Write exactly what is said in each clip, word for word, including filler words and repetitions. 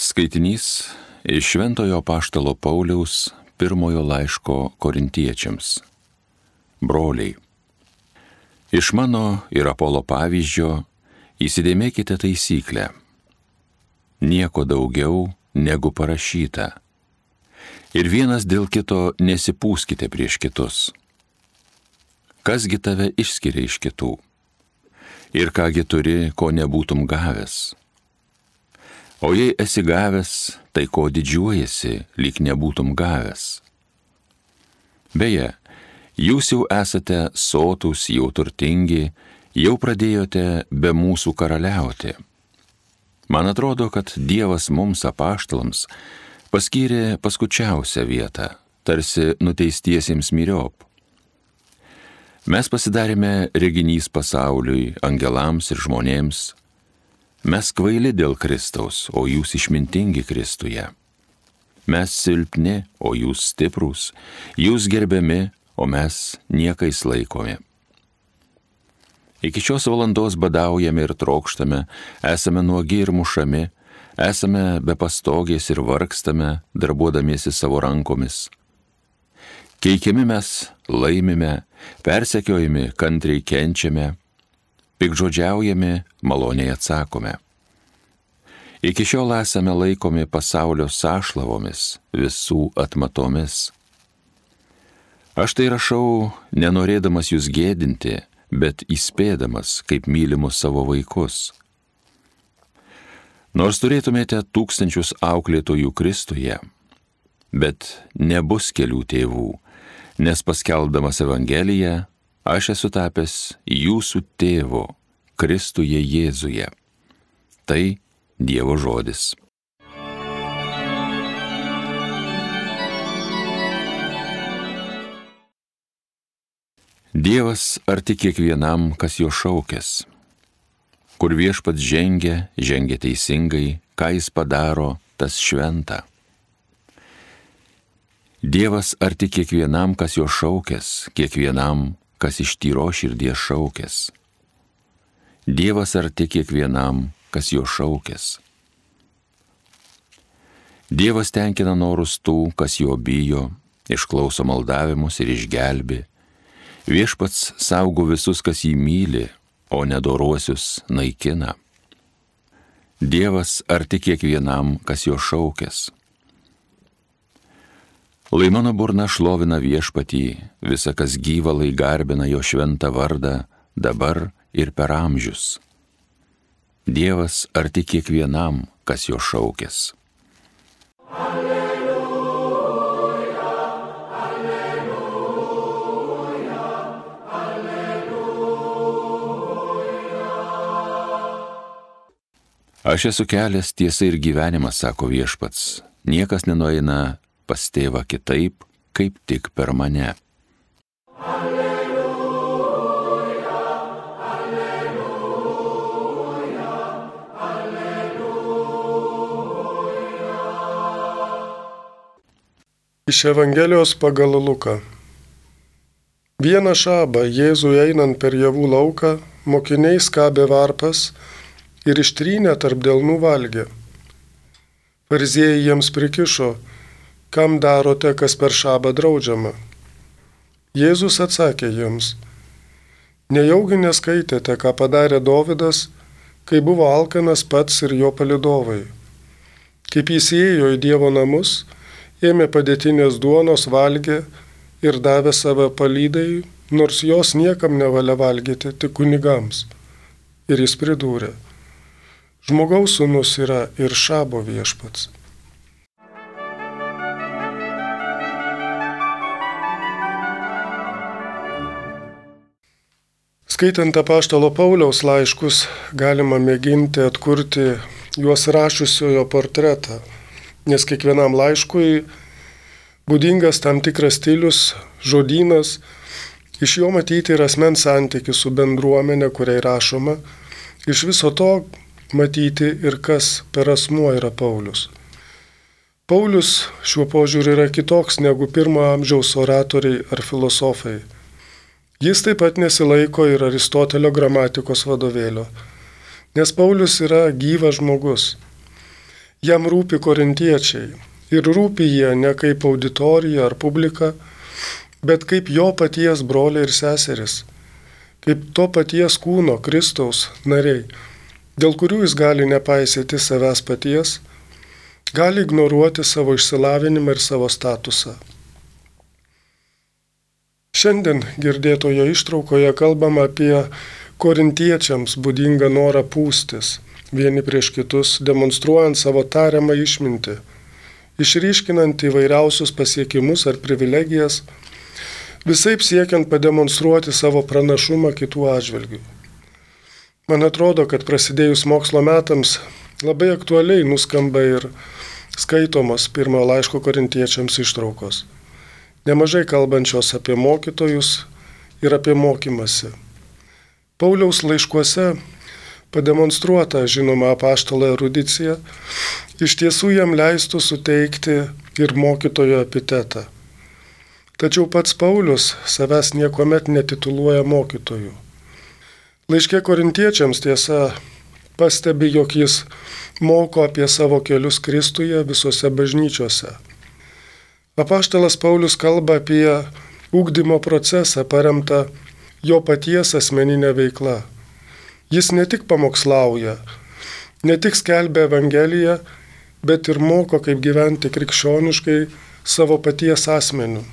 Skaitinys iš Šventojo apaštalo Pauliaus pirmojo laiško Korintiečiams. Broliai, iš mano ir Apolo pavyzdžio įsidėmėkite taisyklę. Nieko daugiau negu parašyta. Ir vienas dėl kito nesipūskite prieš kitus. Kasgi tave išskiria iš kitų? Ir kągi turi, ko nebūtum gavęs? O jei esi gavęs, tai ko didžiuojasi, lyg nebūtum gavęs. Beje, jūs jau esate sotūs, jau turtingi, jau pradėjote be mūsų karaliauti. Man atrodo, kad Dievas mums apaštalams paskyrė paskučiausią vietą, tarsi nuteistiesiems myriop. Mes pasidarėme reginys pasauliui, angelams ir žmonėms. Mes kvaili dėl Kristaus, o jūs išmintingi Kristuje. Mes silpni, o jūs stiprūs, jūs gerbiami, o mes niekais laikomi. Iki šios valandos badaujame ir trokštame, esame nuogi ir mušami, esame be pastogės ir vargstame, darbuodamiesi savo rankomis. Keikiami mes laimime, persekiojami kantriai kenčiame, pikžodžiaujame, maloniai atsakome. Iki šiol esame laikomi pasaulio sąšlavomis, visų atmatomis. Aš tai rašau, nenorėdamas jūs gėdinti, bet įspėdamas, kaip mylimus savo vaikus. Nors turėtumėte tūkstančius auklėtojų Kristuje, bet nebus kelių tėvų, nes paskelbdamas Evangeliją, aš esu tapęs jūsų tėvu Kristuje Jėzuje. Tai Dievo žodis. Dievas arti kiekvienam, kas jo šaukęs. Kur viešpats žengia, žengia teisingai, ką jis padaro, tas šventa. Dievas arti kiekvienam, kas jo šaukęs, kiekvienam, kas iš tyro širdies šaukęs. Dievas arti kiekvienam, kas jo šaukęs. Dievas tenkina norus tų, kas jo bijo, išklauso maldavimus ir išgelbi. Viešpats saugo visus, kas jį myli, o nedoruosius naikina. Dievas arti kiekvienam, kas jo šaukęs. Lai mano burna šlovina viešpatį, visa kas gyva lai garbina jo šventą vardą, dabar ir per amžius. Dievas arti kiekvienam, kas jo šaukęs. Alleluja, alleluja, alleluja. Aš esu kelias, tiesa ir gyvenimas, sako viešpats. Niekas nenueina pas tėvą kitaip, kaip tik per mane. Alleluja, alleluja, alleluja. Iš Evangelijos pagal Luką. Vieną šabą Jėzui einant per javų lauką, mokiniai skabė varpas ir ištrynę tarp delnų valgė. Fariziejai jiems prikišo: kam darote, kas per šabą draudžiama? Jėzus atsakė jiems: nejaugi neskaitėte, ką padarė Dovydas, kai buvo alkanas pats ir jo palydovai. Kaip jis įėjo į Dievo namus, ėmė padėtinės duonos, valgė ir davė save palydai, nors jos niekam nevalia valgyti, tik kunigams. Ir jis pridūrė: žmogaus sūnus yra ir šabo viešpats. Skaitant apaštalo Pauliaus laiškus, galima mėginti atkurti juos rašiusiojo portretą, nes kiekvienam laiškui būdingas tam tikras stilius, žodynas, iš jo matyti ir asmens santykis su bendruomenė, kuriai rašoma, iš viso to matyti ir kas per asmuo yra Paulius. Paulius šiuo požiūriu yra kitoks negu pirmo amžiaus oratoriai ar filosofai. Jis taip pat nesilaiko ir Aristotelio gramatikos vadovėlio, nes Paulius yra gyvas žmogus. Jam rūpi korintiečiai ir rūpi jie ne kaip auditorija ar publika, bet kaip jo paties broliai ir seseris, kaip to paties kūno Kristaus nariai, dėl kurių jis gali nepaisyti savęs paties, gali ignoruoti savo išsilavinimą ir savo statusą. Šiandien girdėtoje ištraukoje kalbama apie korintiečiams būdingą norą pūstis, vieni prieš kitus, demonstruojant savo tariamą išmintį, išryškinant įvairiausius pasiekimus ar privilegijas, visaip siekiant pademonstruoti savo pranašumą kitų atžvilgių. Man atrodo, kad prasidėjus mokslo metams labai aktualiai nuskamba ir skaitomos pirmojo laiško korintiečiams ištraukos, nemažai kalbančios apie mokytojus ir apie mokymąsi. Pauliaus laiškuose pademonstruota žinoma apaštalo erudicija iš tiesų jam leistų suteikti ir mokytojo epitetą. Tačiau pats Paulius savęs niekuomet netituluoja mokytoju. Laiške korintiečiams tiesa pastebi, jog jis moko apie savo kelius Kristuje visose bažnyčiose. Apaštalas Paulius kalba apie ugdymo procesą paremtą jo paties asmeninė veikla. Jis ne tik pamokslauja, ne tik skelbia Evangeliją, bet ir moko, kaip gyventi krikščioniškai savo paties asmeniu.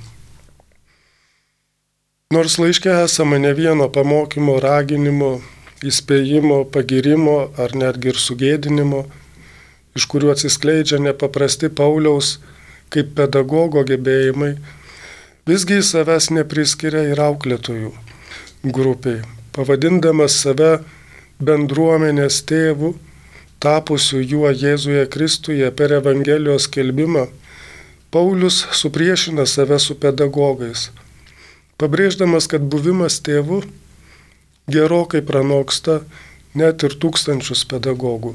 Nors laiške esama ne vieno pamokymo, raginimo, įspėjimo, pagirimo ar netgi ir sugėdinimo, iš kurių atsiskleidžia nepaprasti Pauliaus kaip pedagogo gebėjimai, visgi jis savęs nepriskiria ir auklėtojų grupiai, pavadindamas save bendruomenės tėvu, tapusiu juo Jėzuje Kristuje per Evangelijos skelbimą, Paulius supriešina save su pedagogais, pabrėždamas, kad buvimas tėvu gerokai pranoksta net ir tūkstančius pedagogų.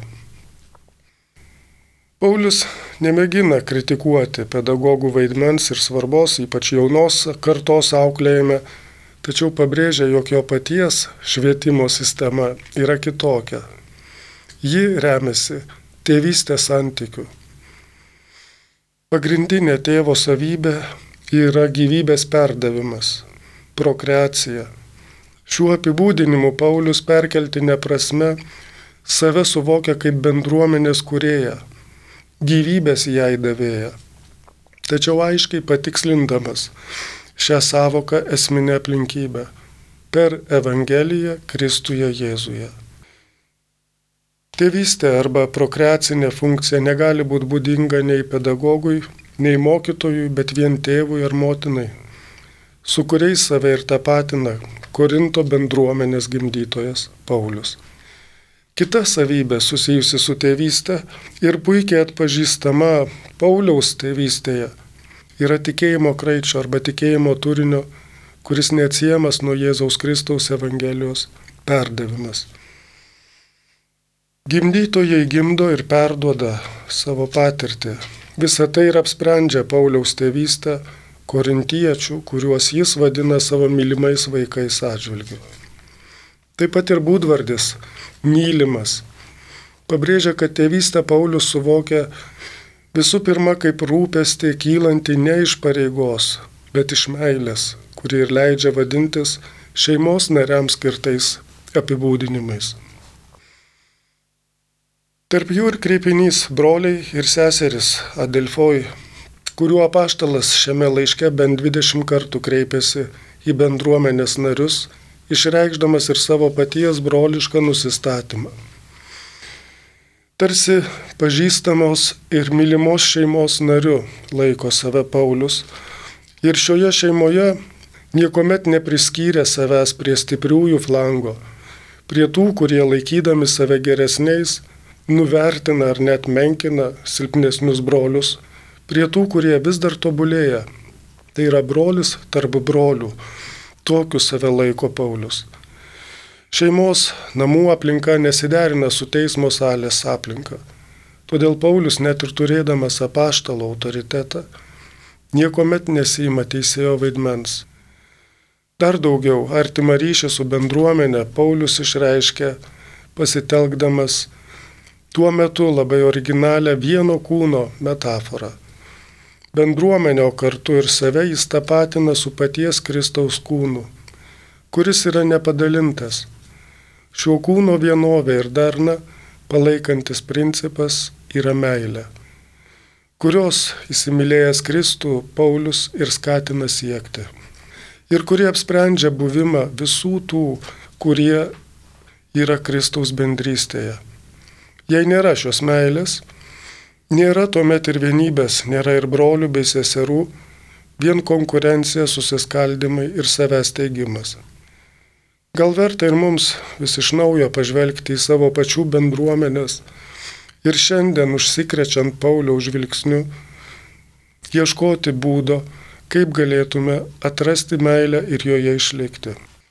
Paulius nemėgina kritikuoti pedagogų vaidmens ir svarbos, ypač jaunos kartos auklėjime, tačiau pabrėžia, jog jo paties švietimo sistema yra kitokia. Ji remiasi tėvystės santykiu. Pagrindinė tėvo savybė yra gyvybės perdavimas, prokreacija. Šiuo apibūdinimu Paulius perkeltine prasme save suvokia kaip bendruomenės kūrėją, gyvybės jai davėja, tačiau aiškiai patikslindamas šią savoką esminę aplinkybę per Evangeliją Kristuje Jėzuje. Tėvystė arba prokreacinė funkcija negali būti būdinga nei pedagogui, nei mokytojui, bet vien tėvui ar motinai, su kuriais save ir tapatina Korinto bendruomenės gimdytojas Paulius. Kita savybė susijusi su tėvyste ir puikiai atpažįstama Pauliaus tėvystėje yra tikėjimo kraičio arba tikėjimo turinio, kuris neatsiejamas nuo Jėzaus Kristaus Evangelijos perdavimas. Gimdytojai gimdo ir perduoda savo patirtį. Visą tai ir apsprendžia Pauliaus tėvystę korintiečių, kuriuos jis vadina savo mylimais vaikais atžvilgiu. Taip pat ir būdvardis mylimas pabrėžia, kad tėvystę Paulius suvokia visų pirma kaip rūpestį kylanti ne iš pareigos, bet iš meilės, kuri ir leidžia vadintis šeimos nariams skirtais apibūdinimais. Tarp jų ir kreipinys broliai ir seseris Adelfoj, kuriuo apaštalas šiame laiške bent dvidešimt kartų kreipėsi į bendruomenės narius, išreikšdamas ir savo paties brolišką nusistatymą. Tarsi pažįstamos ir mylimos šeimos nariu laiko save Paulius ir šioje šeimoje niekuomet nepriskyrė savęs prie stipriųjų flango, prie tų, kurie laikydami save geresniais, nuvertina ar net menkina silpnesnius brolius, prie tų, kurie vis dar tobulėja. Tai yra brolis tarp brolių. Tokiu save laiko Paulius. Šeimos namų aplinka nesiderina su teismo salės aplinka. Todėl Paulius, net ir turėdamas apaštalo autoritetą, niekuomet nesiima teisėjo vaidmens. Dar daugiau, artimą ryšį su bendruomenė Paulius išreiškia pasitelkdamas tuo metu labai originalią vieno kūno metaforą. Bendruomenę, o kartu ir save jis tapatina su paties Kristaus kūnu, kuris yra nepadalintas. Šio kūno vienovė ir darna palaikantis principas yra meilė, kurios įsimylėjęs Kristų Paulius ir skatina siekti. Ir kurie apsprendžia buvimą visų tų, kurie yra Kristaus bendrystėje. Jei nėra šios meilės, nėra tuomet ir vienybės, nėra ir brolių bei seserų, vien konkurencija, susiskaldimai ir savęs teigimas. Gal verta ir mums vis iš naujo pažvelgti į savo pačių bendruomenės ir šiandien užsikrečiant Pauliaus žvilgsniu, ieškoti būdo, kaip galėtume atrasti meilę ir joje išlikti.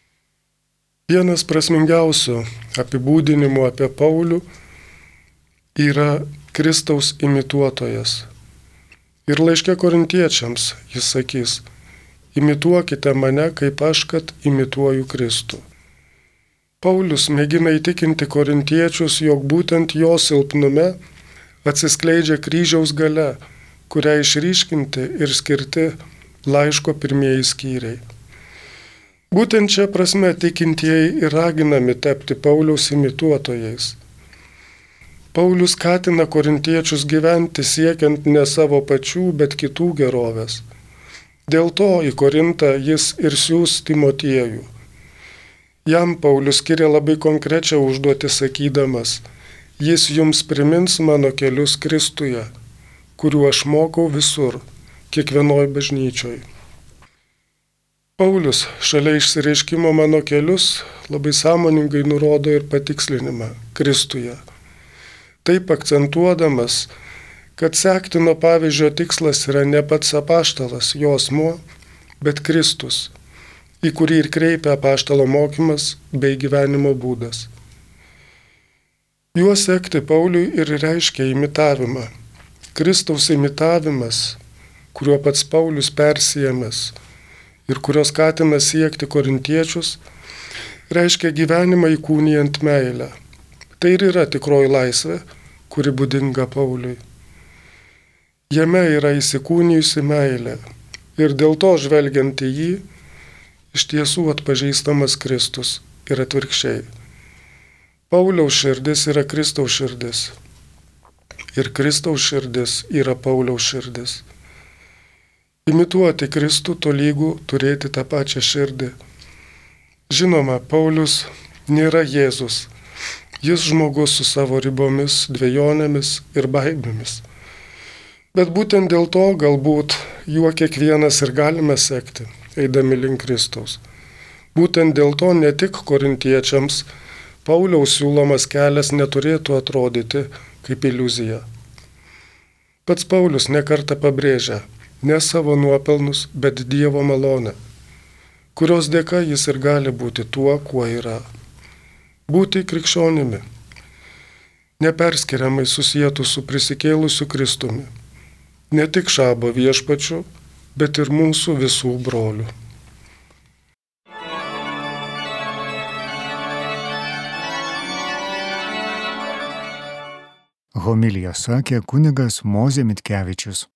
Vienas prasmingiausių apibūdinimų apie Paulių yra Kristaus imituotojas. Ir laiške korintiečiams jis sakys, imituokite mane, kaip aš, kad imituoju Kristų. Paulius mėgina įtikinti korintiečius, jog būtent jo silpnume atsiskleidžia kryžiaus galia, kurią išryškinti ir skirti laiško pirmieji skyriai. Būtent čia prasme tikintieji ir raginami tapti Pauliaus imituotojais. Paulius skatina korintiečius gyventi siekiant ne savo pačių, bet kitų gerovės. Dėl to į Korintą jis ir siųs Timotiejų. Jam Paulius skiria labai konkrečią užduotį sakydamas, jis jums primins mano kelius Kristuje, kuriuo aš mokau visur, kiekvienoj bažnyčioj. Paulius šalia išsireiškimo mano kelius labai sąmoningai nurodo ir patikslinimą Kristuje. Taip akcentuodamas, kad sektino pavyzdžio tikslas yra ne pats apaštalas, jo asmuo, bet Kristus, į kurį ir kreipia apaštalo mokymas bei gyvenimo būdas. Juo sekti Pauliui ir reiškia imitavimą. Kristaus imitavimas, kuriuo pats Paulius persijėmęs ir kurio skatina siekti korintiečius, reiškia gyvenimą įkūnijant meilę. Tai ir yra tikroji laisvė, kuri būdinga Pauliui. Jame yra įsikūnijusi meilė ir dėl to žvelgiant į jį, iš tiesų atpažįstamas Kristus ir atvirkščiai. Pauliaus širdis yra Kristaus širdis ir Kristaus širdis yra Pauliaus širdis. Imituoti Kristų tolygų turėti tą pačią širdį. Žinoma, Paulius nėra Jėzus. Jis žmogus su savo ribomis, dvejonėmis ir baimėmis. Bet būtent dėl to galbūt juo kiekvienas ir galime sekti, eidami link Kristaus. Būtent dėl to ne tik korintiečiams Pauliaus siūlomas kelias neturėtų atrodyti kaip iliuzija. Pats Paulius nekartą pabrėžia ne savo nuopelnus, bet Dievo malonę, kurios dėka jis ir gali būti tuo, kuo yra. Būti krikščionimi, neperskiriamai susietų su prisikėlusiu Kristumi, ne tik Šabo viešpačiu, bet ir mūsų visų brolių. Homiliją sakė kunigas Mozė Mitkevičius.